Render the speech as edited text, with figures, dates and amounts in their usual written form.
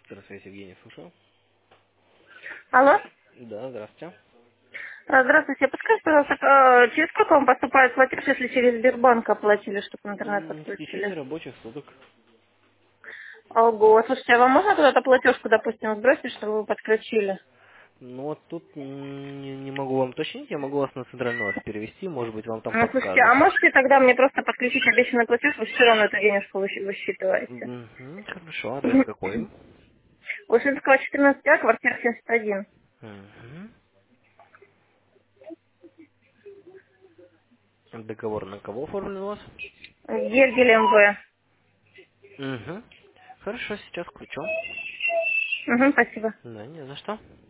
Здравствуйте, Евгений, слушаю. Алло. Да, здравствуйте. Здравствуйте. Подскажите, пожалуйста, через сколько вам поступает платеж, если через Сбербанк оплатили, чтобы интернет В течение подключили? рабочих суток. Ого. Слушайте, а вам можно куда-то платежку, допустим, сбросить, чтобы вы подключили? Ну вот тут не могу вам уточнить, я могу вас на центральный офис перевести, может быть, вам там Ну, слушайте, подскажут. а можете тогда мне просто подключить обещанный платеж, вы все равно эту денежку высчитываете? Хорошо, адрес какой? Вышинского 14А, квартира 71. Мгм. Договор на кого оформлен у вас? Гергель МВ. Угу. Хорошо, сейчас включу. Угу, спасибо. Да, не за что.